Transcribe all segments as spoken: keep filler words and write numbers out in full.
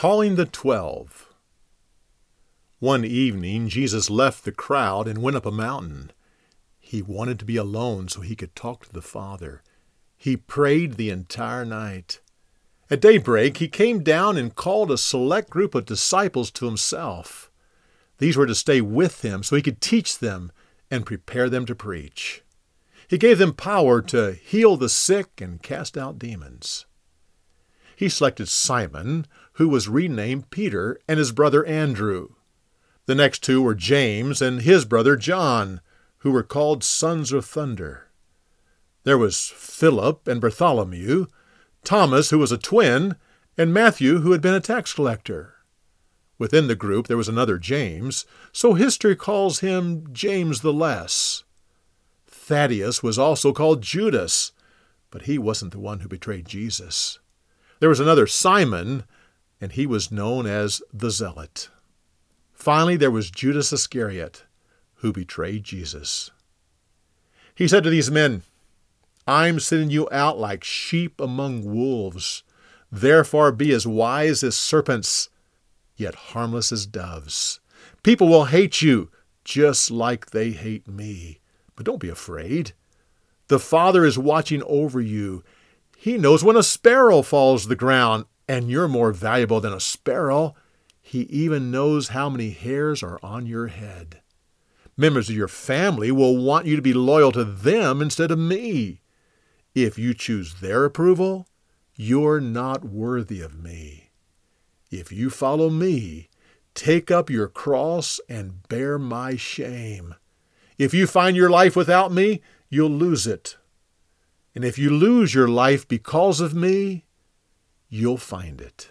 Calling the Twelve. One evening, Jesus left the crowd and went up a mountain. He wanted to be alone so he could talk to the Father. He prayed the entire night. At daybreak, he came down and called a select group of disciples to himself. These were to stay with him so he could teach them and prepare them to preach. He gave them power to heal the sick and cast out demons. He selected Simon, who was renamed Peter, and his brother Andrew. The next two were James and his brother John, who were called sons of thunder. There was Philip and Bartholomew, Thomas, who was a twin, and Matthew, who had been a tax collector. Within the group there was another James, so history calls him James the Less. Thaddeus was also called Judas, but he wasn't the one who betrayed Jesus. There was another Simon, and he was known as the Zealot. Finally, there was Judas Iscariot, who betrayed Jesus. He said to these men, "I'm sending you out like sheep among wolves. Therefore be as wise as serpents, yet harmless as doves. People will hate you just like they hate me. But don't be afraid. The Father is watching over you. He knows when a sparrow falls to the ground, and you're more valuable than a sparrow. He even knows how many hairs are on your head. Members of your family will want you to be loyal to them instead of me. If you choose their approval, you're not worthy of me. If you follow me, take up your cross and bear my shame. If you find your life without me, you'll lose it. And if you lose your life because of me, you'll find it."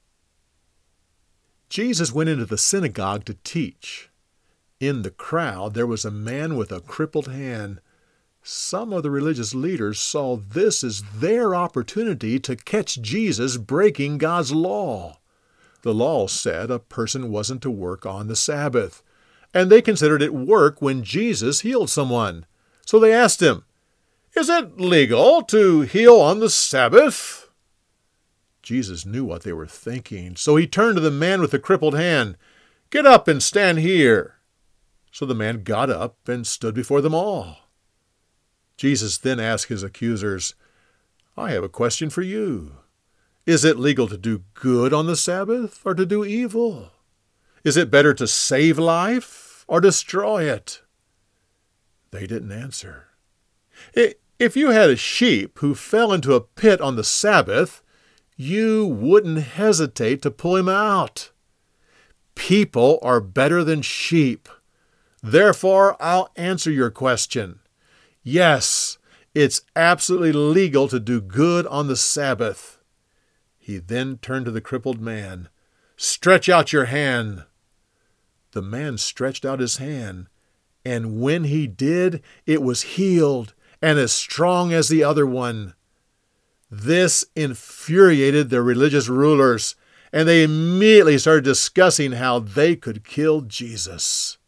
Jesus went into the synagogue to teach. In the crowd, there was a man with a crippled hand. Some of the religious leaders saw this as their opportunity to catch Jesus breaking God's law. The law said a person wasn't to work on the Sabbath, and they considered it work when Jesus healed someone. So they asked him, "Is it legal to heal on the Sabbath?" Jesus knew what they were thinking, so he turned to the man with the crippled hand. "Get up and stand here." So the man got up and stood before them all. Jesus then asked his accusers, "I have a question for you. Is it legal to do good on the Sabbath or to do evil? Is it better to save life or destroy it?" They didn't answer. If you had a sheep who fell into a pit on the Sabbath, you wouldn't hesitate to pull him out. People are better than sheep. Therefore, I'll answer your question. Yes, it's absolutely legal to do good on the Sabbath. He then turned to the crippled man. "Stretch out your hand." The man stretched out his hand, and when he did, it was healed and as strong as the other one. This infuriated the religious rulers, and they immediately started discussing how they could kill Jesus.